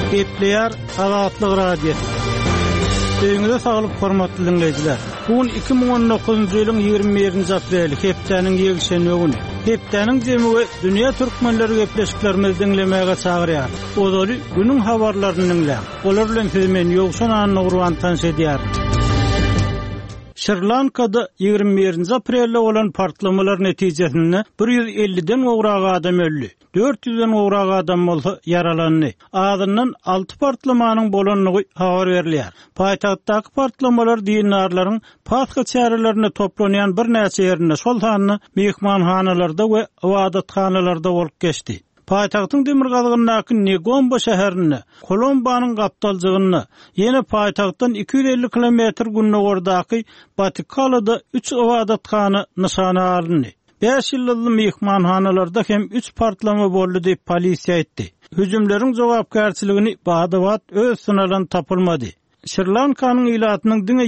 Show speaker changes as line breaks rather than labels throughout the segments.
Gepleýär Azatlyk Radio. Öňüňizde saglyk hormatly dinleýijiler. Bugün 2019-njy ýylyň 21-nji apreli, hepdeniň ýegşenme güni. Hepdeniň jemgy dünýä türkmenleri gepleşiklerimizi dinlemäge çagyrýar. Ozaly günüň habarlaryny dinleýär. Olar bilen siz men ýogşan anyny urwan tanış edýär. Sri Lanka'da 21 aprelde olan partlamalar netijesinde 150'den oğrak adam öldü. 400'den oğrak adam yaralandı. Adından 6 partlamanın bolanlığı haber verilýär. Paytahtdaki partlamalar dinarların patka çärelerini toplanayan bir näçe ýerinde şoltanyny mehmanhanalarda we ibadatxanalarda bolup geçdi. Paytagtyň Demirgazygynyň Negombo şäherinde, Kolombanyň gapdalçygyny, ýene paytagtdan 250 kilometr günnäwärdaky Batikalyda 3 ibadatxana nişana alındy. 5 ýyllyk mehmanhanalarda hem 3 partlama boldy diýip polisiýa aýtdy. Hüjümleriň jogapkärçiligini Bagdad öz synalan tapylmady. Sri Lankanyň ilatynyň diňe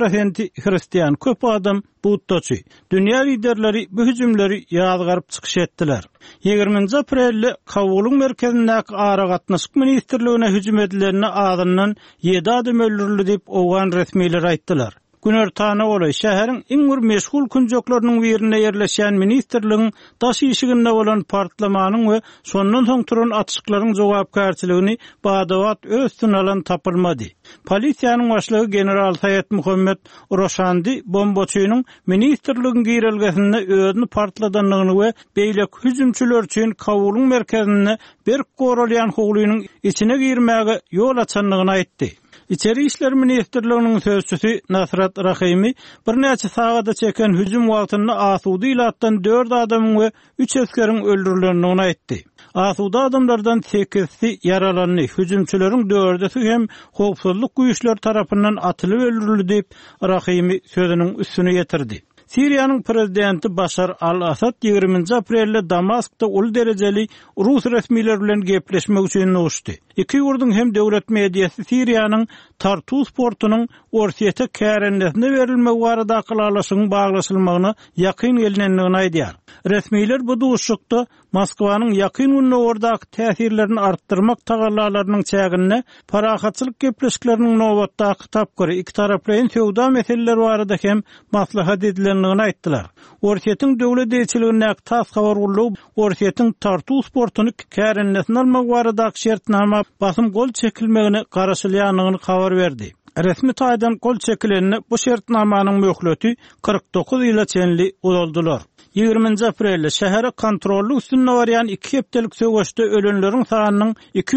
7% hristiýan, köp adam Buddaçy. Dünýä liderleri bu hüjümleri ýazgaryp çykyş etdiler. 20 aprelde Kabulun merkezindäki ara gatnaşyk ministrligine hüjüm edilenine adından 7 adam öldürildi diýip Owgan resmiýetleri aýtdylar. Günertana bolay şäheriň iň bir meşgul künjoklarynyň birine ýerleşen ministrligiň daş işiginde bolan partlamanyň we sondan soň turan atışyklaryň jogapkärçiligini Bagdad öz synalan tapylmady. Polisiýanyň başlygy general Sayet Muhammed Roşandi bombaçynyň ministrligiň girelgesinde özüni partladanlygyny we beýlek hüjümçüler üçin Kabulun merkezine bir goralyan howlunyň içine girmäge ýol açanlygyny aýtdy. İçeri işler ministrliginiň sözçüsü Nasrat Rahimi bir näçe sagada çeken hüjüm wagtynda asudy ilatdan 4 adam we 3 askeriň öldürilendigini aýtdy. Asuda adamlardan 8'si yaralandy. Hüjümçüleriň 4'ü hem howpsuzlyk güýçleri tarapyndan atylyp öldürildi diýip Rahimi sözüniň üstüne ýetirdi. Siriýanyň prezidenti Başar al-Asad 20 aprelde Damaskda ul derejeli Rus resmiýetleri bilen gepleşmek üçin uçdy. Iki ýurduň hem döwlet mediýasy Siriýanyň Tartus portunyň Orsiýete kärendesine berilmek barada kalalaşygyň baglaşylmagyna ýakyn gelinendigini aýdýar. Resmiýetler bu duşukda Moskwanyň ýakyn günnäwärdaky täsirlerini artdyrmak tagallalarynyň çägine parahatçylyk gepleşikleriniň nowatdaky tapgyry iki taraplaryň söwda meseleleri barada hem maslahat edilendigini aýtdylar. Orsiýetiň döwlet eýçiligindäki tas habar gullugy Orsiýetiň Tartus portuny kärendesine almak baradaky şertnama basym gol çekilmegini garaşylýanlygyny habar berdi. Resmi taýdan gol çekilenine bu şertnamanyň möhleti 49 ýyla çenli uzaldylar. 20 aprelde şähere kontrolly üstünde barýan 2 hepdelik söwüşde ölenleriň sanynyň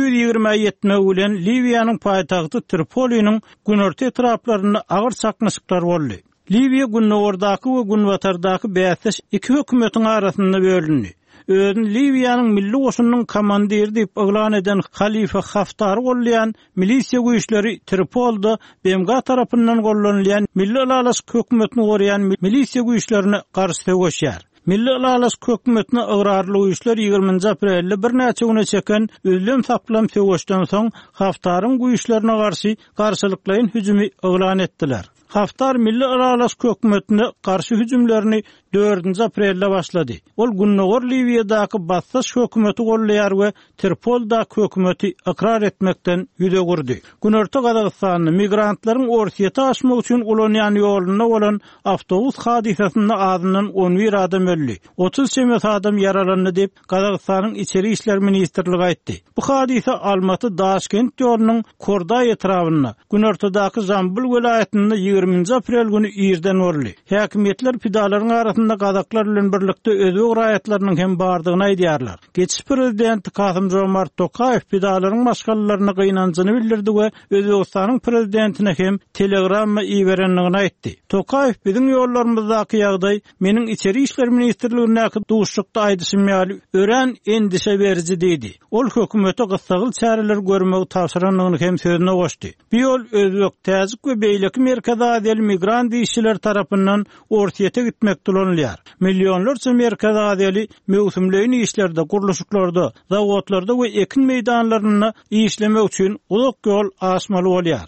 227 bilen Libiýanyň paýtagty Tripoliniň günorta etraplaryna agyr çaknaşyklar boldy. Libiýa günnäwärdaky we günwatardaky bäsleş iki hökümetiň arasynda bölündi. Özüni Libiýanyň milli goşunynyň komandiri diýip eglan eden Halifa Haftar gollayan milisiýa güýçleri Tripolda BMG tarapyndan gollanýan milli alalaşyk hökümetini gorayan milisiýa güýçlerine garşy söwüşýär. Milli alalaşyk hökümetine agrarly güýçler 20 aprelde bir näçe güne çeken özlem saplam söwüşden soň Haftaryň güýçlerine garşy garşylyklaryň hüjümi eglan etdiler. Haftar milli alalaşyk hökümetine garşy hüjümlerini 4 aprelde başlady. Ol günnäwär Libiýadaky bassaş hökümeti gollaýar we Tripoldaky hökümeti ikrar etmekden ýüze gurdy. Günorta Gazagystanyň migrantlaryň Orsiýete aşmak üçin ulanýan ýoluna bolan awtobus hadisesinde adından 11 adam öldü. 30 şemet adam yaralandy diýip Gazagystanyň içeri işler ministrligi aýtdy. Bu hadise Almaty Daşkent ýolunyň Korday etrawyna günortadaky Jambul welaýetinde 20 aprel günü ýerden örildi. Häkimetler pidalaryň arasynda gazaklar bilen birlikde özbek raýatlarynyň hem bardygyny aýdýarlar. Geçiş prezidenti Kasym-Jomart Tokayew pidalaryň maşgallaryna gynanjyny bildirdi we Özbegistanyň prezidentine hem telegramma iýerenligini aýtdy. Tokayew biziň ýollarymyzdaky ýagdaý meniň içeri işler ministrligindäki duşukda aýdyşym ýaly ören endişe beriji diýdi. Ol hökümete gysgaly çäreler görmek tapşyranlygyny hem sözüne goşdy. Bu ýol özbek täzik we beýleki Merkez Aziýaly migrant işçiler tarapyndan Orsiýete gitmekde bolanlar. Milyonlarca Merkez Aziýaly mewsumleýin işlerde, guruluşyklarda, zawodlarda we ekin meýdanlaryna işlemek üçin uzak ýol aşmaly bolýar.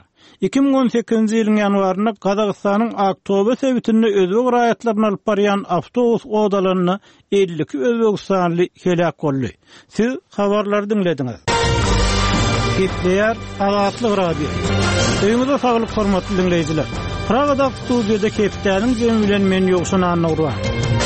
2018 ýylyň ýanwaryna Gazagystanyň Aktober sebitinde özbek raýatlaryny alyp barýan awtobus odalaryna 52 özbekistanly helak boldy. Siz habarlary dinlediňiz. Gepleýär Azatlyk radio. Öýüňizde saglyk hormatly dinleýijiler. Pragada studiýada Kepdäniň jemi bilen men ýokşan anagdyr.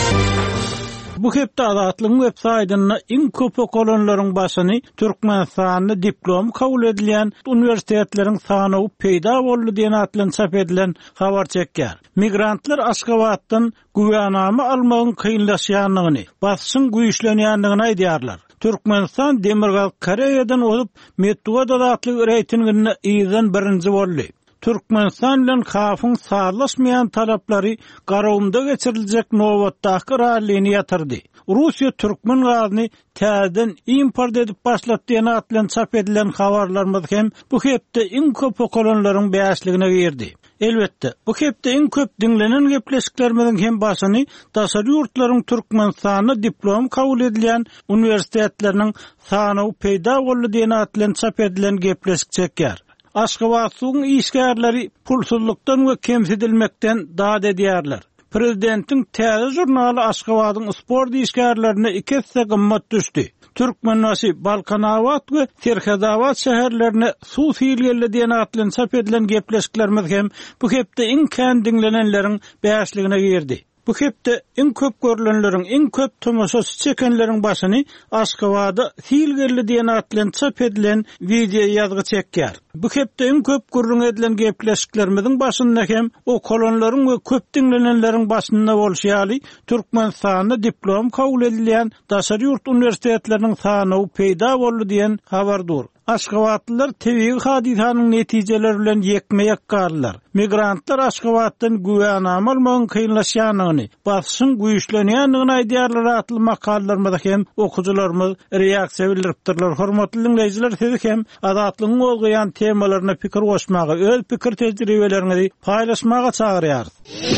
Bu hepde Azatlygyň web saýtyna iň köp okulanlaryň başyny Türkmenistanyny diplom kabul edilen universitetleriň sany peýda boldy diýen atlan çap edilen habar çekýär. Migrantlar Aşgabatdan güýanama almagyň kynlaşýanlygyny, basyň güýçlenýändigini aýdýarlar. Türkmenistan Demirgal Koreýadan olup Medwed adatlyk reytinginde ýyzdan birinji boldy. Türkmenistan bilen hafyň sarlaşmayan talaplary garawymda geçiriljek nowatdaky raýlyny ýatyrdy. Russiýa türkmen gazyny täzeden import edip başlatdy diýen atlan çap edilen habarlarymyz hem bu hepde iň köp okulanlaryň bäşligine girdi. Elbetde, bu hepde iň köp dinlenen gepleşiklerimiň hem başyny daşary ýurtlaryň Türkmenistanyny diplom kabul edilen universitetleriniň sany peýda boldy diýen atlan çap edilen gepleşik çekýär. Aşgabat suwun işgärleri pulsuzlukdan we kemsidilmekden dad edýärler. Prezidentiň täze jurnaly Aşgabatyň sport işgärlerine 2 hisse gymmat düşdi. Türkmenbaşy Balkanawat we Serhadawat şäherlerine suw silgeldi diýen atlan çap edilen gepleşiklerimiz hem bu hepde iň kän dinlenenleriň bäşligine girdi. Bu hepde iň köp görülenleriň, iň köp tomoşasy çekenleriň başyny Aşgabada silgeldi diýen atlan çap edilen video ýazgy çekýär. Bu hepde iň köp gurrun edilen gepleşiklerimiziň başynda hem o kolonlaryň we köp dinlenenleriň başynda bolşýaly Türkmenistanyny diplom kabul edilen daşary ýurt universitetleriniň sany peýda boldy diýen habardyr. Aşgabatlylar tebigi hadisanyň netijeleri bilen ýekme-ýek galdylar. Migrantlar Aşgabatdan güýanama almagyň kynlaşýanyny, basyň güýçlenýändigini aýdýarlar atly makallalarymyzda hem okuwçylarymyz reaksiýa bildiripdirler. Hormatly dinleýijiler, siz hem Azatlygyň bolýan temalaryna pikir goşmagy, öz pikir tejribelerini paýlaşmaga çagyrýar.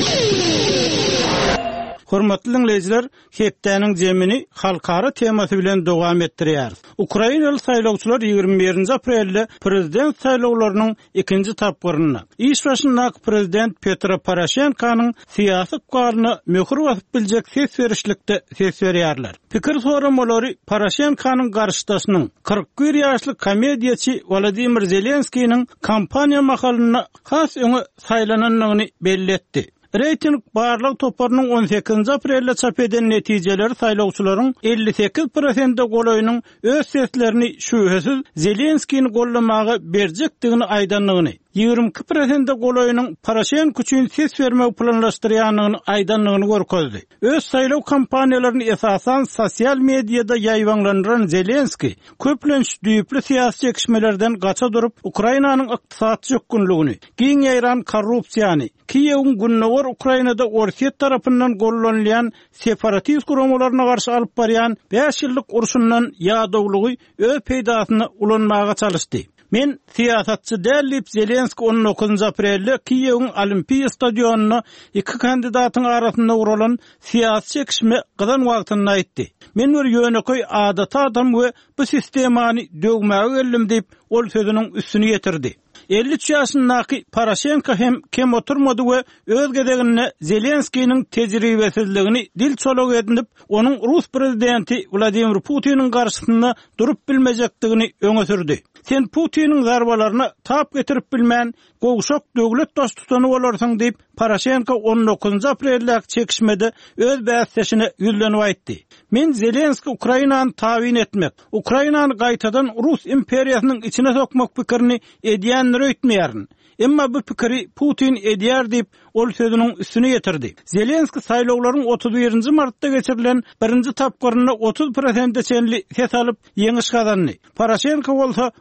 Hormatly dinleýijiler, Kepdäniň jemini halkara temasy bilen dowam etdirýär. Ukrainaly saýlawçylar 21 aprelde prezident saýlawlarynyň 2-nji tapgyryny iş başyndaky prezident Petro Poroshenkonyň syýasy galyny möhür basyp biljek ses berişlikde ses berýärler. Pikir soramalary Poroshenkonyň garşydaşynyň 41 ýaşly komediýaçy Volodymyr Zelenskiýiň kampaniýa makalyny has öňe saýlananlygyny belli etdi. Reyting barlyk toparnyň 18 aprelde çap eden netijeleri saýlawçylaryň 58% golaýynyň öz seslerini şübhesiz Zelenskiýni gollamagy berjekdigini aýdanlygyny, 22% golaýynyň Poroshenko üçin ses bermek planlaşdyrýanyny aýdanlygyny görkezdi. Öz saýlaw kampaniýalaryny esasan sosial mediada ýaýwanlandyran Zelenski köplenç düýpli syýasy çekişmelerden gaça durup Ukrainanyň ykdysady çökünligini, giň ýaýran korrupsiýany, Kiýewiň günnäger Ukrainada Orsiýet tarapyndan gollanýan separatist guramalaryna garşy alyp barýan 5 ýyllyk urşundan ýadawlygy öz peýdasyny ulanmaga çalışdy. Men siýasatçy dälip Zelenski 19 aprelde Kiýewiň Olimpiya stadionuny 2 kandidatyň arasynda uralan syýasy çekişme gyzan wagtyny aýtdy. Men bir ýöneköy adata adam we bu sistemany döwmäge geldim diýip ol sözüniň üstüne ýetirdi. 53 ýaşyndaky Poroshenko hem kem oturmady we öz gedegine Zelenskiýiň tejribesizligini dil çolak edinip, onuň Rus prezidenti Vladimir Putiniň garşysynda durup bilmejekdigini öňe sürdi. Sen Putiniň zarbalaryna tap getirip bilmän, gowşak döwlet dost tutany bolarsyň diýip Poroshenko 19 aprelde çekişmede öz bäsleşine ýüzlenip aýtdy. Men Zelenski Ukrainany tawin etmek, Ukrainany gaýtadan Rus imperiýasynyň içine sokmak pikirini edýänleri öýtmeýärin. Emma bu pikiri Putin edýär diýip ol sözüniň üstüne ýetirdi. Zelenski saýlawlaryň 31 martda geçirilen 1-nji tapgyryny 30% çenli ses alyp ýeňiş gazandy. Poroshenko bolsa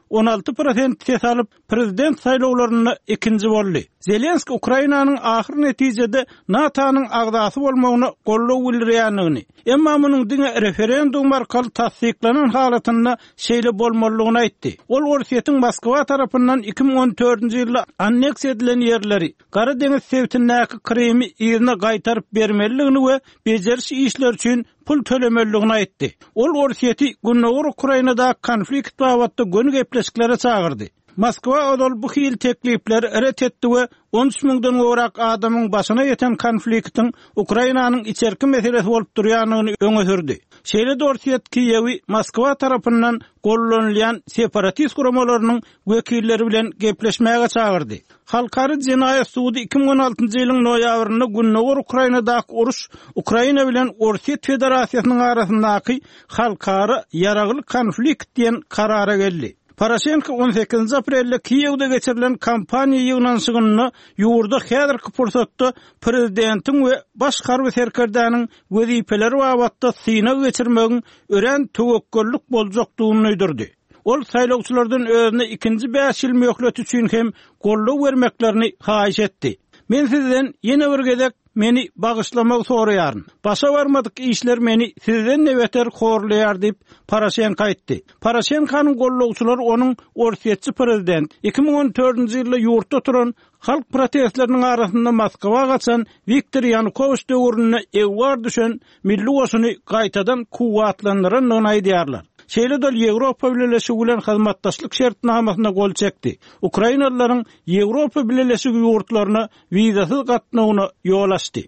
16% ses alyp prezident saýlawlaryny 2-nji boldy. Zelenski Ukrainanyň ahir netijede NATO'nyň agdasy bolmagyny gollaw bildirýändigini, emma munyň diňe referendum arkaly tasdiklanan halatynda şeýle bolmalygyny aýtdy. Ol Orsiýetiň Moskwa tarapyndan 2014-nji ýylda anneksiýa edilen ýerleri, Gara deňiz sebitindäki Krymy ýerine gaýtaryp bermeligini we bejerişi işler üçin pul tölemeligini aýtdy. Ol Orsiýeti günnäger Ukrainada konflikt babatda gönü gepleşiklere çagyrdy. Moskwa odol bu hil teklipleri ret etdi we 13.000-den gorak adamyň başyna ýeten konfliktiň Ukrainanyň içerki meselesi bolup durýanyny öňe sürdi. Şeýle Dorset Kiyewi Moskwa tarapyndan gollanýan separatist guramalarının wekilleri bilen gepleşmäge çağırdy. Halkary Jenaýat Sudy 2016-njy ýylyň noýabrynda Günnäwür Ukrainadaky uruş Ukraina bilen Orset Federasiýasynyň arasyndaky halkary ýaragyly konflikt diýen karara geldi. Poroshenko 18 aprelde Kiyevde geçirilen kampaniýa ýygnanşygyny ýurda häzirki pursatda prezidentin we baş harby serkerdanyň wezipeleri wagtda syna geçirmegi ören töwekküllik boljakdygyny öýdürdi. Ol saýlawçylardan özüne ikinji 5 ýyl möhlet üçin hem golluk bermeklerini haýyş etdi. Men sizden ýene bir gezek meni bagyşlamak soraýaryn. Başa barmadyk işler meni sizden nebeter horlaýar diýip Poroshenko aýtdy. Poroshenkonyň gollugçylary onuň orsiýetçi prezident 2014-nji ýylda ýurtda turan halk protestleriniň arasynda Moskwa gaçan Viktor Yanukovych döwrüne ewar düşen milli goşuny gaýtadan kuwatlandyranlygyny aýdýarlar. Şeýle dol Ýewropa Birleşigi bilen hyzmatdaşlyk şertnamasyna gol çekdi. Ukrainalylaryň Ýewropa Birleşigi ýurtlaryna wizasyz gatnawyna ýol açdy.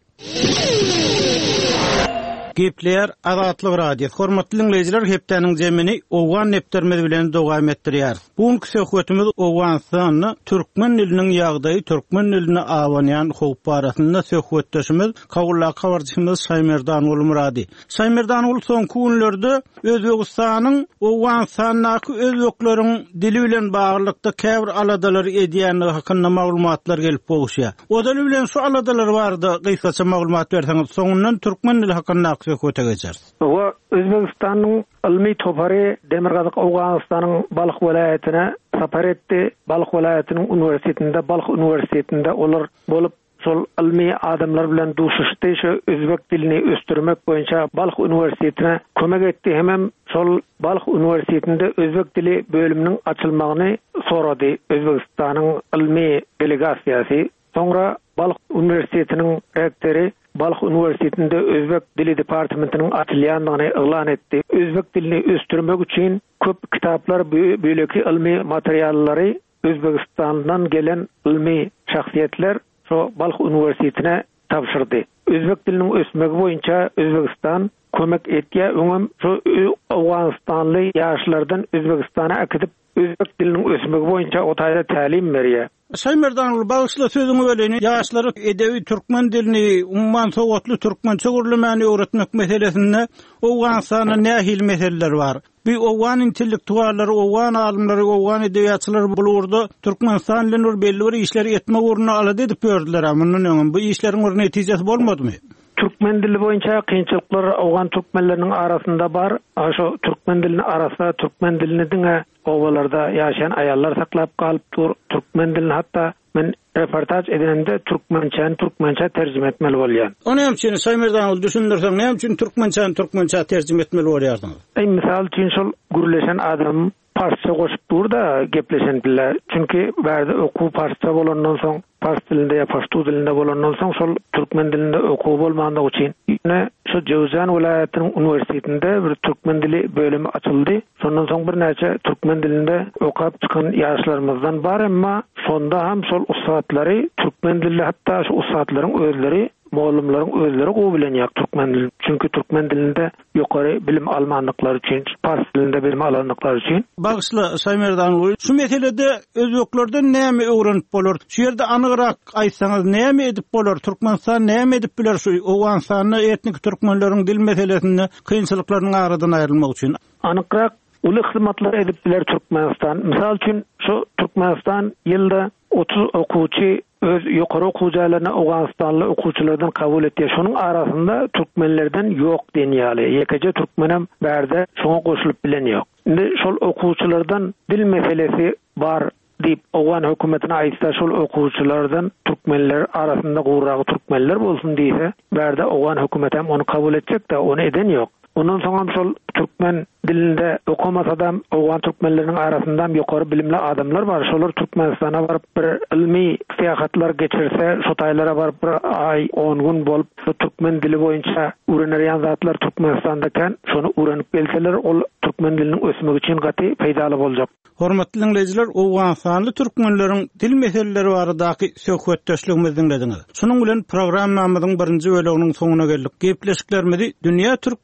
Gepler Azatlyk Radio. Hormatly dinleyijiler, hepdeniň jemini Owgan neptermedi bilen dowam etdirýär. Bugunky söhbetimiz Owganstanyň türkmen diliniň ýagdaýy, türkmen diline awanýan howp barasynda söhbetdeşimiz Kawulla habarçymyz Saýmerdan ul Muradi. Saýmerdan ul soňky günlerde Özbegistanyň Owganstanyňky özbekleriň dili bilen baglykda käbir aladalary edýänligi hakynda maglumatlar gelip bolýar. O dili bilen şu aladalar bardy, gysgaça maglumat berseňiz, soňundan türkmen dili hakynda köte geçer.
O Özbegistanyň ilmi topary Demirgazyk Owganstanyň Balyk welaýatyna sapar etdi. Balyk welaýatynyň universitetinde, Balyk universitetinde olar bolup sol ilmi adamlar bilen duşuşdy, şu özbek dilini östürmek boýunça Balyk universitetine kömek etdi. Hemem sol Balyk universitetinde özbek dili bölüminiň açylmagyny sorady Özbegistanyň ilmi delegasiýasy. Soňra Balyk universitetiniň rektori Balyk Üniversitetinde Özbek dili departamentiniň açylýandygyny elan etdi. Özbek dilini östürmek üçin köp kitaplar, böleki ilmi materiallary Özbegistandan gelen ilmi şahsiýetler şu Balyk Üniversitetine tapşyrdy. Özbek diliniň ösmegi boýunça Özbegistan kömek etýär. Öňem şu Owganstanly ýaşlardan Özbegistana akıtyp özbek diliniň ösmegi boýunça otaýda tälim berýär.
Saýmerdan ul bagyşla sözüňi böleni ýaşlary edebi türkmen dilini umman sowatly türkmençe gurulmagyny öwretmek meselesinde Owganstanyň nähil meseleler bar. Bir Owgan intellektuallary, Owgan alymlary, Owgan edebiýatçylary bulurdy. Türkmenistan bilen belli bir işleri etmek ugruna alady edip berdiler. Munun bu işleriň bir netijesi bolmadymy?
Türkmen dili boýunça kynçylyklar Owgan türkmenleriniň arasynda bar. Şu türkmen dilini arasynda türkmen dilini diňe owalarda ýaşayan aýallar saklap galypdyr. Türkmen dilini hatda men reportaj edende türkmençe terjime etmeli bolýan.
Onu hem seni Saýmerdan ul düşündirseň, näme üçin türkmençe terjime etmeli bolýardyňyz?
Misal üçin şol gürleşen adam parsça goşup durda gepleşen bile. Çünkü bärde okuw parsça bolandan soň, pars dilinde ya paştu dilinde bolandan soň şol türkmen dilinde okuw bolmandygy üçin şu Jowzan welaýatynyň universitetinde bir türkmen dili bölümi açyldy. Şondan soň bir näçe türkmen dilinde okap çykan ýaşlarymyzdan bar, emma sonda hem şol ustatlary türkmen dilinde, hatda şu ustatlaryň özleri, muallimlaryň özleri gowy bilen türkmen dili. Çünkü türkmen dilinde ýokary bilim almanlyklary üçin, pars dilinde bilim alanlyklary üçin.
Bagyşla Saýmerdan şu meselede özbeklerden näme öwrenip bolar? Şu ýerde anygyrak aýtsaňyz näme edip bolar? Türkmenistan näme edip biler şu Owganstanyň etnik türkmenleriň dil meselesinde kynçylyklaryň aradan aýrylmak üçin?
Anygyrak uly hyzmatlar edip biler Türkmenistan. Misal üçin şu Türkmenistan ýylda 30 okuwçy öz ýokary okuw jaýlaryna Owganstanly okuwçylardan kabul etdi. Şonuň arasynda türkmenlerden ýok denýäli. Ýekece türkmenem bärde şoňa goşulyp bilen ýok. Indi şol okuwçylardan dil meselesi bar diýip Owgan hökümetine aýtsa, şol okuwçylardan türkmenler arasynda gowragy türkmenler bolsun diýse, bärde Owgan hökümeti hem onu kabul etjek de onu eden ýok. Ondan soň şol türkmen dilinde okumasa da Owgan türkmenleriniň arasynda ýokary bilimli adamlar bar. Şolar Türkmenistana baryp bir ilmi seýahatlar geçirse, şu taýlara baryp bir ay 10 gün bolup şu türkmen dili boýunça öwrenýän zatlar Türkmenistandaken şonu öwrenip gelseler, ol türkmen diliniň ösmegi üçin gaty peýdaly boljak.
Hormatly dinleyijiler, Owganstanly türkmenleriň dil meseleleri baradaky söhbetdeşligimizi dinlediňiz. Şunun bilen programmamyzyň birinji bölüminiň soňuna geldik. Gepleşiklerimizi Dünýä Türkmenleri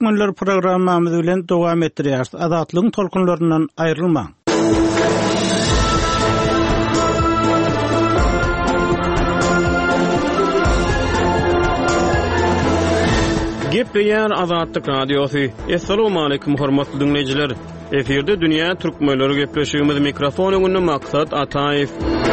programmamyz bilen dowam etdirýäris. Azatlygyň tolkunlaryndan aýrylmaň. Gepleýär Azatlyk radiosy. Assalamu alaykum hormatly dinleýijiler. Eferde dünýä türkmenleri gepleşigimiz mikrofon öňünde Maksat Ataýew.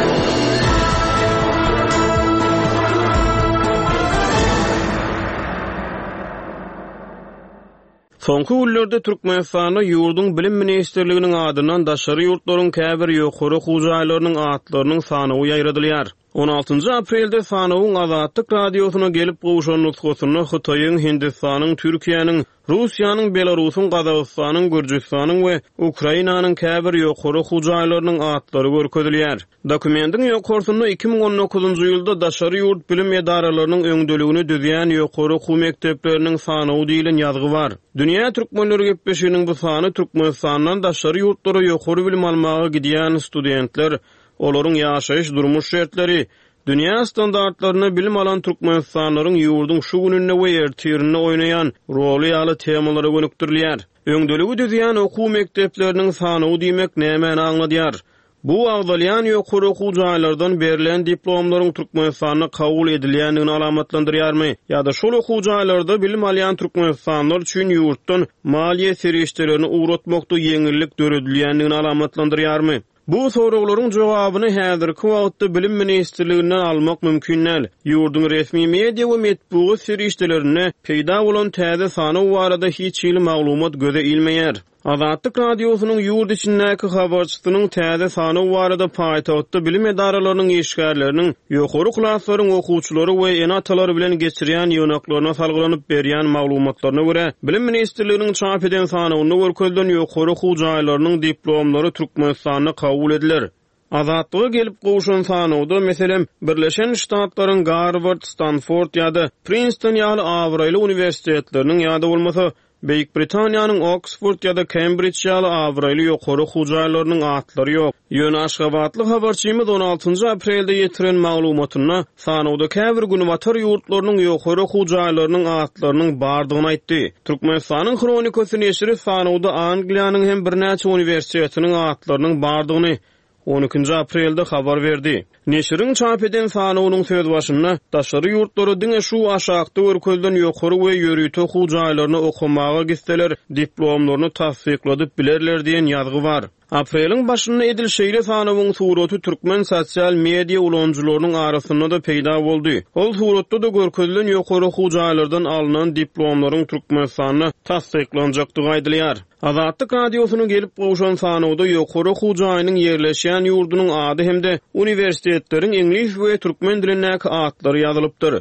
Soňky günlerde Türkmenistanda ýurdun bilim ministrliginiň adyndan daşary ýurtlaryň käbir ýokary hujaýlarynyň atlarynyň sanawy ýaýradylýar. 16 aprelde Sanawyň Azatlyk radiosuna gelip gowuşan nutgasyny Hytaýyň, Hindistanyň, Türkiýanyň, Russiýanyň, Belarusyň, Gazagystanyň, Gürjistanyň we Ukrainanyň käbir ýokary hujaýlarynyň atlary görkezilýär. Dokumentin ýokarsyny 2019-njy ýylda daşary ýurt bilim edaralarynyň öňdeligini düzýän ýokary hu mekdepleriniň sanawy diýilen ýazgy bar. Dünýä türkmenleri gepleşiginiň bu sany Türkmenistandan daşary ýurtlara ýokary bilim almaga gidýän studentler, olaryň ýaşaýyş durmuş şertleri, dünýä standartlaryny bilim alan türkmenistanlaryň ýurdun şu gününe we ertirine oýnaýan roly ýaly temalara gönükdirilýär. Öňdeligi düzýän okuw mekdepleriniň sanawy diýmek näme aňladýar? Bu agdalýan ýokary okuw jaýlardan berilen diplomlaryň Türkmenistana kabul edilýändigini alamatlandyrýarmy? Ýa-da şol okuw jaýlarda bilim alýan türkmenistanlar üçin ýurtdan maliýe serişdelerini uğratmakda ýeňillik döredilýändigini alamatlandyrýarmy? Bu soraglaryň jogabyny häzirki wagtda bilim ministrliginden almak mümkin näl. Ýurdun resmi media we metbuat serişdelerine peýda bolan täze sanaw barada hiç ýyly maglumat göze ilmeýär. Azatlyk radiosynyň ýurt içindäki habarçysynyň täze sanaw barada paýtagtda bilim edaralarynyň işgärleriniň ýokary klaslaryň okuwçylary we enatalary bilen geçirýän ýöneklaryna salgylanyp berýän maglumatlaryna görä, bilim ministrliginiň çap eden sanawyny görkezden ýokary hujaýlarynyň diplomlary Türkmenistana kabul ediler. Azatlyga gelip gowuşan sanawda meselem Birleşen Ştatlaryň Harvard, Stanford ýa-da Princeton ýaly awraýly universitetleriniň ýa-da bolmasa Beýik Britaniýanyň Oxford ýa-da Cambridge ýaly awraýly ýokary hujaýlarynyň atlary ýok. Ýöne Aşgabatly habarçymyz 16 aprelde ýetiren maglumatyna sanawda käbir güniwatar ýurtlarynyň ýokary hujaýlarynyň atlarynyň bardygyny aýtdy. Türkmenistanyň kronikasy neşri sanawda Angliýanyň hem birnäçe universitetiniň atlarynyň bardygyny 12 aprelde habar berdi. Neşriň çap eden sanawynyň söz başynda daşary ýurtlary diňe şu aşagda görkezden ýokary we ýörüýte hujaýlaryny okumaga gitseler diplomlaryny tasdikladyp bilerler diýen ýazgy bar. Apreliň başynda edilşeýle sanawyň suraty türkmen sosial media ulanjylarynyň arasynda da peýda boldy. Ol suratda da görkezilen ýokary hujaýlardan alynan diplomlaryň Türkmenistana tasdiklanjakdygy aýdylýar. Azatlyk radiosynyň gelip gowuşan sanawda ýokary hujaýynyň ýerleşýän ýurdunyň ady hemde universitetleriň ingliz we türkmen dilindäki atlary ýazylypdyr.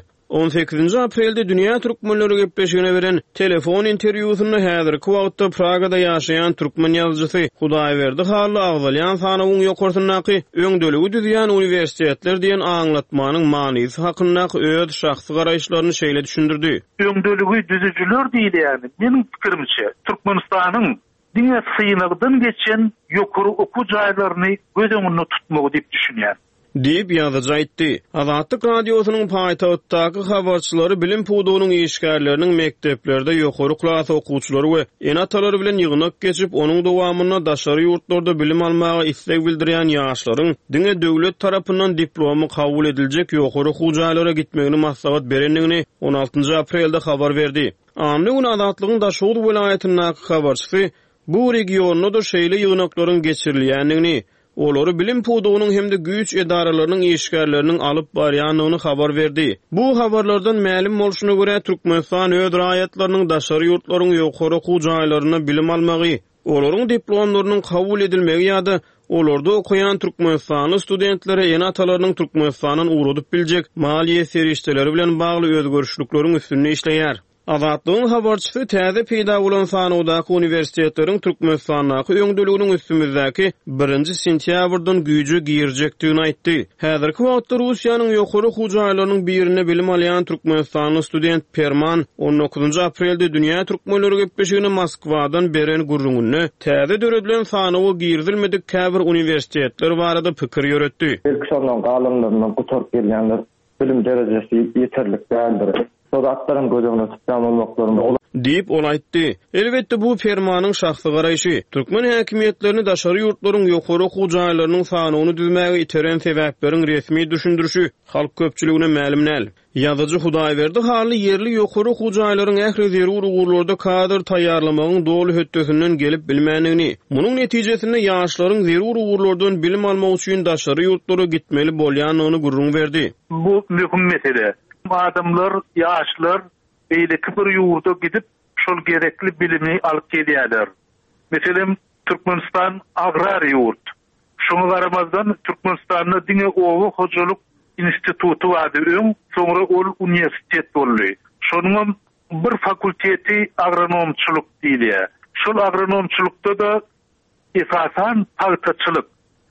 18 aprelde dünýä türkmenleri gepleşigine beren telefon interwýusyny häzirki wagtda Pragada ýaşaýan türkmen ýazgysy Hudaýberdi Hally agdalýan sanawyň ýokarsynaky öňdeligi düzýän universitetler diýen aňlatmanyň manysy hakynda öz şahsy garaýşlaryny şeýle düşündirdi.
Öňdeligi düzüjüler diýilýär. Meniň pikirimçe Türkmenistanyň diňe syýnagdan geçen ýokary okuw jaýlaryny göz öňünde tutmagy diýip düşünýär.
Diýip ýazyjy. Azatlyk radiosynyň paýtagtdaky habarçylary bilim pudunyň işgärleriniň mekdeplerde ýokary klas okuwçylary we enatalary bilen ýygnak geçip onuň dowamyna daşary ýurtlarda bilim almaga istek bildirýän ýaşlaryň diňe döwlet tarapyndan diplomy kabul ediljek ýokary hujaýlara gitmegini maslahat berenligini 16 aprelde habar berdi. Amlyň Azatlygyň Daşowur welaýatynyň habarçysy bu regionda da şeýle ýygnaklaryň geçirilýändigini, olary bilim pudunyň hemde güýç edaralarynyň işgärleriniň alyp barýanlygyny habar berdi. Bu habarlardan ma'lum bolşuna görä Türkmenistan öz raýatlarynyň daşary ýurtlaryň ýokary hujaýlaryna bilim almagy, olaryň diplomlarynyň kabul edilmegi ýa-da olarda okuyan Türkmenistanly studentlere enatalarynyň Türkmenistanyň uğradyp biljek maliýe serişdeleri bilen bagly özgörüşlikleriň üstünde işleýär. Azatlygyň habarçysy täze peýda bolan sanawdaky universitetleriň Türkmenistanaky öňdeliginiň üstümizdäki 1 sentýabrdan güýje girjekdigini aýtdy. Häzirki wagtda Russiýanyň ýokary hujaýlarynyň birine bilim alýan Türkmenistanly student Perman 19 aprelde dünýä türkmenleri gepleşigini Moskwadan beren gurrungyny täze döredilen sanawy girdilmedik käbir universitetler barada pikir ýöretdi.
Belki galymlarynyň gutarp gelýänler bilim derejesi ýeterlik däldir. Sodatlaryň gözüňde tutýan bolmaklaryny
deyip ol aýtdy. Elbetde bu fermanyň şahsy garaýşy. Türkmen häkimetlerini daşary ýurtlaryň ýokary okuw jaýlarynyň sanyny düzmäge iteren sebäplerin resmi düşündürüşi halk köpçüligine ma'lum näl. Ýazyjy Hudaýberdi hally yerli ýokary okuw jaýlarynyň ähli zerur ugurlarda kadr taýýarlamagyň dolu hötdesinden gelip bilmänligini, munyň netijesinde ýaşlaryň zerur ugurlardan bilim almak üçin daşary ýurtlara gitmeli bolýanyny gurrun berdi.
Bu mühim mesele. Adamlar, ýaşlar beýleki bir ýurda gidip şol gerekli bilimi alyp gelýärler. Meselem Türkmenistan agrar ýurt. Şoňa garamazdan Türkmenistanda diňe owa hojaluk institutu vardı. Sonra ol universitet boldy. Şonuň bir fakulteti agronomçylyk diýilýär. Şol agronomçylykda da esasan paýtaçylyk,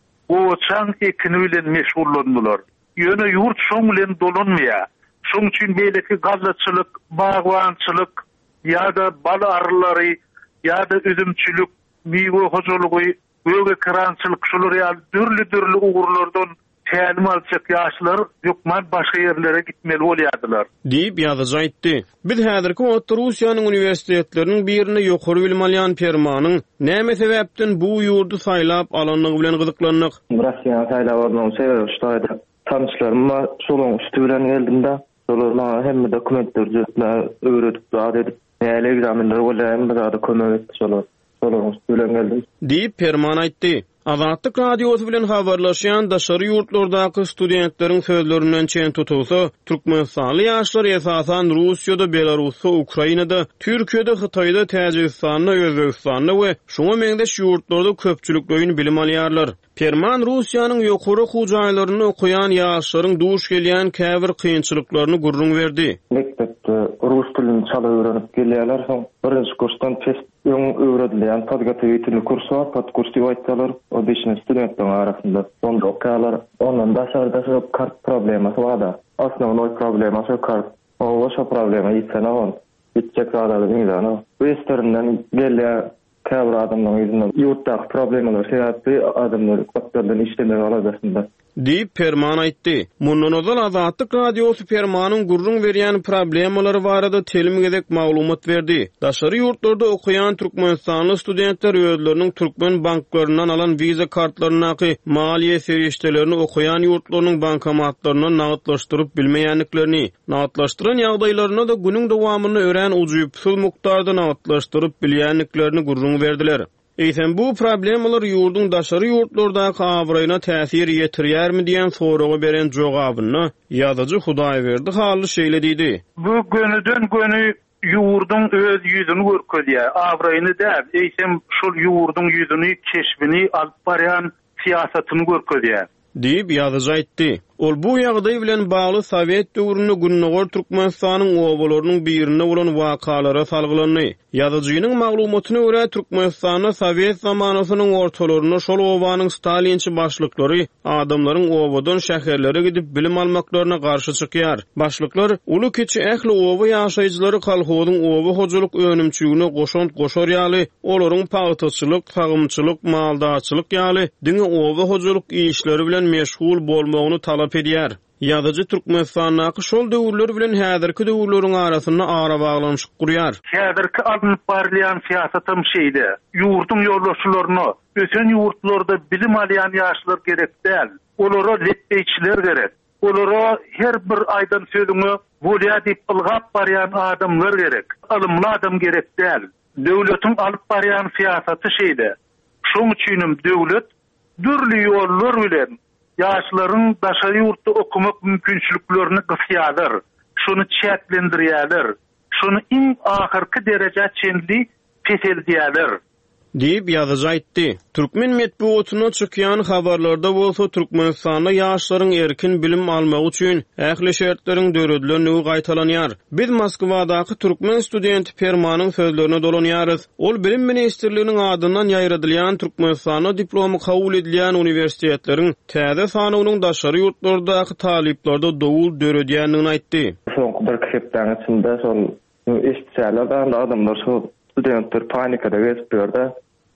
oçan ekini bilen meşgullandylar. Ýöne ýurt şoň bilen dolanmaýar. Şoň üçin beýleki gallaçylyk, bagwançylyk ýa-da bal arylary ýa-da üzümçilik, meýwe hojalygy, göge krançylyk şolar ýa dürli ugurlardan tälim alçak ýaşlar ýokman başga ýerlere gitmeli bolýardylar.
Diýip ýazyjy aýtdy. Biz häzirki wagtda Russiýanyň uniwersitetleriniň birine ýokary bilim alýan fermanyň näme sebäpden bu ýurdu saýlap alanlygy bilen gyzyklandyk.
Russiýany saýlap almagyň sebebi şuýdy. Tanışlarym şolaryň üstü bilen geldim-de, şolar maňa hemme dokumentleri öwredip zat edip, näle egzaminler bolýan, bir kömek etdi şolar. Şolaryň üstü bilen geldim.
Diýip ferman aýtdy. Azatlyk radiosu bilen habarlaşýan daşary ýurtlardaky studentleriň sözlerinden çen tutulsa, Türkmenistanly ýaşlar esasan Russiýada, Belarusda, Ukrainada, Türkiýede, Hytaýda, Täjikistanda, Özbekistanda we şoňa meňdeş ýurtlarda köpçüliklerini bilim alýarlar. Ferman Russiýanyň ýokary okuw jaýlaryny okuyan ýaşlaryň duş gelýän käbir kynçylyklaryny gurrun berdi.
Mektepde rus dilini çala öwrenip gelýärler, soň birinji kursdan test öwredilýän podgotowyительный kurs bar, podkurs diýip aýtdylar. O 5-nji studentleriň arasynda onda okalar, ondan daşarda kart problemasy bar. Основной problemasy kart. O şo problema ýetsen on. Bitjek adamlar bu esterinden gelýär. Käbir adamlaryň ýüzünden ýurtdaky problemalar sebäpli adamlar gaplardan işlemek alajasynda.
Diýip ferman aýtdy. Mundan ozal Azatlyk radiosu fermanyň gurrun berýän problemalary barada telim-gezek maglumat berdi. Daşary ýurtlarda okuyan Türkmenistanly studentler özleriniň türkmen banklarynyň alan viza kartlaryny, maliýe serişdelerini okuyan ýurtlarynyň bankomatlaryna nagtlaşdyryp bilmeýänliklerini, nagtlaşdyran ýagdaýlaryna da günüň dowamyny ören ujuýupsyz mukdarda nagtlaşdyryp bilýänliklerini gurrun berdiler. Eýsem bu problemalar ýurdun daşary ýurtlardaky awraýyna täsir ýetirýärmi diýen soragy beren jogabyny ýazyjy Hudaýberdi hally şeýle diýdi.
Bu gönüden gönü ýurdun öz ýüzüni görkezýär. Awraýyny däl, eýsem şol ýurdun ýüzüni, keşbini alyp barýan siýasatyny görkezýär.
Diýip ýazyjy aýtdy. Ol bu ýagdaý bilen bagly Sowet döwründe Günnogor Türkmenistanyň owalarynyň birine bolan wakalara salgylandy. Ýazyjynyň maglumatyna görä Türkmenistanyň Sowet zamanasynyň ortalaryna şol owanyň Stalinçi başlyklary adamlaryň owadan şäherlere gidip bilim almaklaryna garşy çykýar. Başlyklar uly keçi ähli owa ýaşaýjylary kolhozyň owa hojalyk önümçüligine goşar ýaly, olaryň paýtaçylyk, sagymçylyk, maldaçylyk ýaly diňe owa hojalyk işleri bilen meşgul bolmagyny talap edýär. Ýazyjy Türkmenistanyň şol döwürler bilen häzirki döwürleriň arasyna ara baglanşyk gurýar.
Häzirki alynyp barýan siýasatym şeýdi. Ýurdun ýoldaşlaryny, ösen ýurtlarda bilim alýan ýaşlar gerek däl. Olara letbeýçiler gerek. Olara her bir aýdan sözüňi bolýa diýip ılgap barýan adamlar gerek. Alymly adam gerek däl. Döwletiň alyp barýan siýasaty şeýdi. Şoň üçin döwlet dürli ýollar bilen ýaşlaryň daşary ýurtda okumak mümkinçiliklerini gysýardyr. Şonu çäklendirýärler. Şonu iň ahyrky derejä çenli peseldiýärler.
Diýip ýazyjy aýtdy. Türkmen medeniýetine çykýan habarlarda bolsa Türkmenistanda ýaşlaryň erkin bilim almagy üçin ähli şertleriň döredlerini gaýtalanýar. Biz Moskwadaky türkmen studenti fermanyň sözlerine dolanýarys. Ol bilim ministrliginiň adyndan ýaýradylýan Türkmenistana diplomy kabul edilýän uniwersitetleriň täze sanynyň daşary ýurtlardaky taliplarda dowul döredýändigini aýtdy.
Soňky bir hepden içinde sol eşitçäler adamlar şu studentler panikada geçip berdi.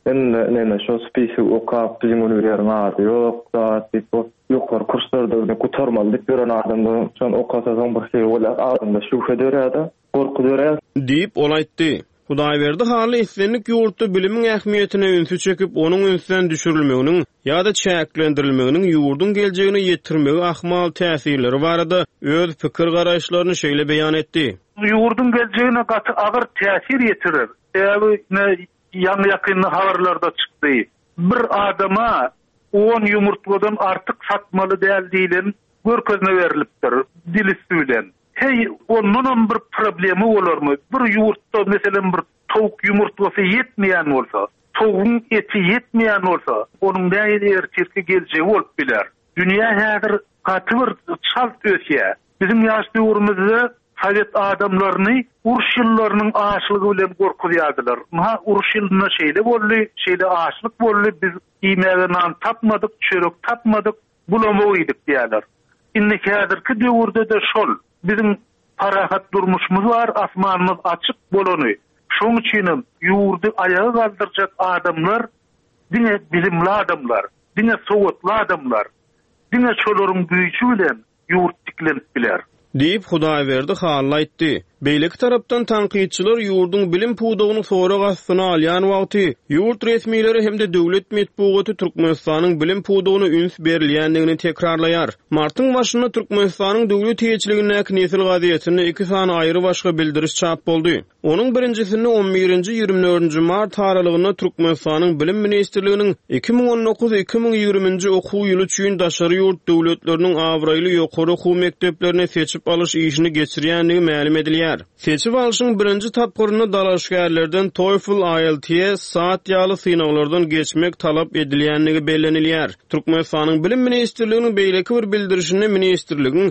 Nene şu spesi okap bizim üniversitenin adı yok da tipo yukarı kurslarda kotarmalı dip gören adamda şu an okasadan bir şey olar adamda şu federada korkuyor
deyip olaytdy. Hudaýberdi hally islenlik ýurtda bilimin ähmiýetine ünsü çekip onuň ünsünden düşürilmeginiň ýa-da çäklendirilmeginiň ýurdun geljegine ýetirmegi ahmal täsirleri barada öz pikir garaşlaryny şeýle beýan etdi.
Ýurdun geljegine gaty agyr täsir ýetirir. Ýa-ni ýakynly habarlarda çykdy. Bir adama 10 ýumurtladan artyk satmaly däl diýilen görkezine berilipdir dil üstünden. Hey, onun bir problemi olarmy? Bir ýurtda meselem bir tawuk ýumurtlasy ýetmeýän bolsa, tawygyň eti ýetmeýän bolsa, onuň näde ertirki geljegi bolup biler. Dünýä häzir gaty bir çalt ösýär. Bizim ýaş döwrümizde Sovet adamlaryny uruş ýyllarynyň açlygy bilen gorkudýardylar. Ha uruş ýylyna şeýle boldy, şeýle açlyk boldy, biz iýmege nan tapmadyk, çörek tapmadyk, bulamaýdyk diýerler. Indi häzirki döwürde de şol. Bizim parahat durmuşumuz var, asmanımız açık bolony. Şoň üçin ýurdy ayağa galdyrjak adamlar, diňe bilimli adamlar, diňe sowatly adamlar, diňe şolaryň güýçi bilen ýurt diklenip biler.
Deyip Hudaýberdi hally aýtdy. Beýleki tarapdan tanqidçiler ýurdun bilim puwdugyny sonra gastyna alýan wagty ýurt resmiýetleri hemde döwlet medeniýeti Türkmenistanyň bilim puwdugyny üns berilýändigini tekrarlaýar. Martyň başynda Türkmenistanyň döwlet heýetçiligine Knesil gazetine 2 sany aýry başga bildiriş çap boldy. Onuň birinjisini 11-24 mart aralygyna Türkmenistanyň bilim ministrliginiň 2019-2020 okuw ýyly üçin daşary ýurt döwletleriniň awraýly ýokary okuw mekdeplerine seçip alyş işini geçirýändigi ma'lum edilýär. Seçip alyşyň birinji tapgyryny dalaşgärlerden TOEFL, IELTS, saat ýaly synaglardan geçmek talap edilýändigi bellenilýär. Türkmenistanyň bilim ministrliginiň beýleki bir bildirişinde ministrligiň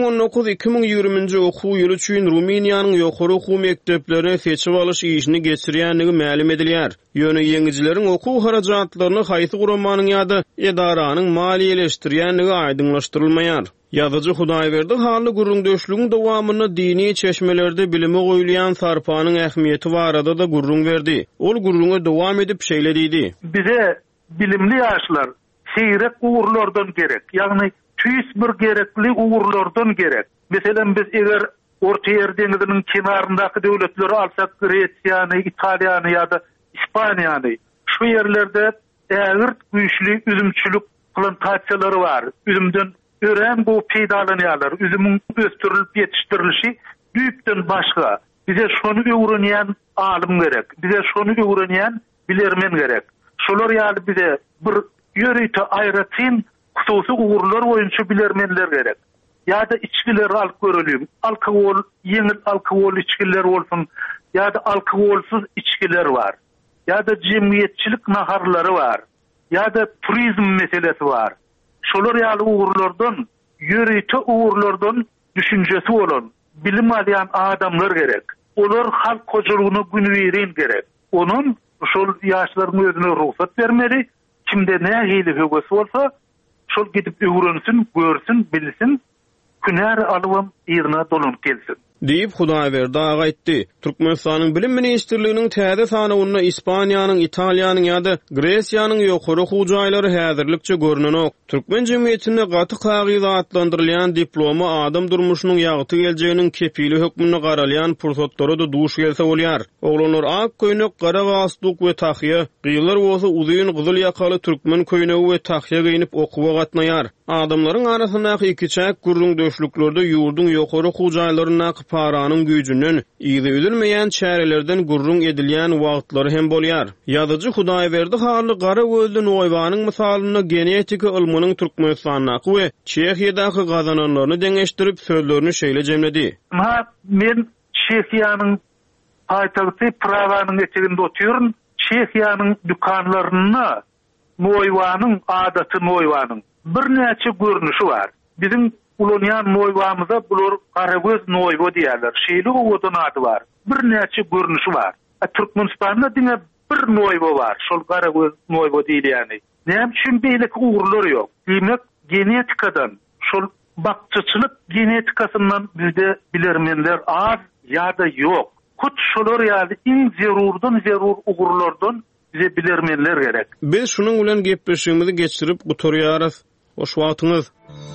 2019-2020 okuw ýyly üçin Ruminiýanyň ýokary okuw mekdeplerine seçip alyş işini geçirýändigi ma'lum edilýär. Ýöne ýeňijileriň okuw harajatlaryny haýsy guramanyň ýa-da edaranyň maliýeleşdirýändigi aýdyňlaşdyrylmaýar. Ýazyjy Hudaýberdi hally gurrundeşligiň dowamyna dini çeşmelerde bilime goýulýan sarpanyň ähmiýeti barada da gurrun berdi. Ol gurrunga dowam edip şeýle diýdi.
Bize bilimli ýaşlar seýrek uğurlardan gerek. Ýagny tüýs bir gerekli uğurlardan gerek. Meselem biz eger Orta Ýer deňiziniň kenaryndaky döwletleri alsak, Gretsiýany, Italiýany ýa-da Ispaniýany, şu ýerlerde ägirt güýçli üzümçilik plantasiýalary bar. Üzümden ören bu peýdalanýarlar, üzümüň östürilip ýetişdirilişi düýpden başga. Bize şonu öwrenýän alim gerek, bize şonu öwrenýän bilermen gerek. Şolar ýaly bize bir ýöreýte aýratyn hususy uğurlar boýunça bilermenler gerek. Ya da içkileri alıp görelim. Alkol, yengil alkol içkiler olsun. Ya da alkolsuz içkiler var. Ya da cemiyetçilik naharları var. Ya da turizm meselesi var. Şolar ýaly uğurlardan, ýöreýte uğurlardan düşünjesi olan, bilim alýan adamlar gerek. Olar halk hojalygyna gün berin gerek. Onun şol ýaşlaryň özüne ruhsat bermeli. Kimde nähili höwesi bolsa, şol gidip öwrensin, görsün, bilsin. Günär alywam ýerine dolup gelsin.
Deyip Hudaýberdi aýtdy. Türkmenistanyň bilim ministrliginiň täze sanawyna Ispaniýanyň, Italiýanyň ýa-da Gresiýanyň ýokary okuw jaýlary häzirlikçe görnenok. Türkmen jemgyýetinde gaty kagyza atlandyrylýan diplomy adam durmuşynyň ýagty geljeginiň kepili hökmüne garalýan pursatlary da duş gelse bolýar. Oglanlar ak köýnek, gara gastuq we tahyýa, gyýlar bolsa uzyň gyzyl ýakaly türkmen köýnegi we tahyýa giyinip okuwa gatnaýar. Adamlaryň arasyndaky iki çäk gurrun döşlüklerde ýurdun ýokary okuw jaýlaryna paranyň güýjünden ýygy üzülmeýän çärelerden gurrun edilýän wagtlary hem bolýar. Ýazyjy Hudaýberdi hally gara gözlü noýwanyň misalyna genetika ilminiň Türkmenistanyň we Çehiýadaky gazananlaryny deňeşdirip sözlerini şeýle jemledi.
Men Çehiýanyň paýtagty Praganyň eteginde oturýarym. Çehiýanyň dükanlaryna noýwanyň adaty noýwanyň bir näçe görnüşi var. Bizim ulanyan noýwamyza bular garagöz noýwa diýerler. Şeýle owadan ady var. Bir näçe görnüşi var. Türkmenistanda diňe bir noýwa bar. Şol garagöz noýwa diýilýäni. Näme üçin beýleki uğurlar ýok? Demek genetikadan, şol bakçyçylyk genetikasyndan bizde bilermenler az ýa-da ýok. Kut şolar ýaly iň zerurdan zerur uğurlardan bize bilermenler gerek.
Biz şunun bilen gepleşigimizi geçirip gutorýarys. Hoş wagtyňyz.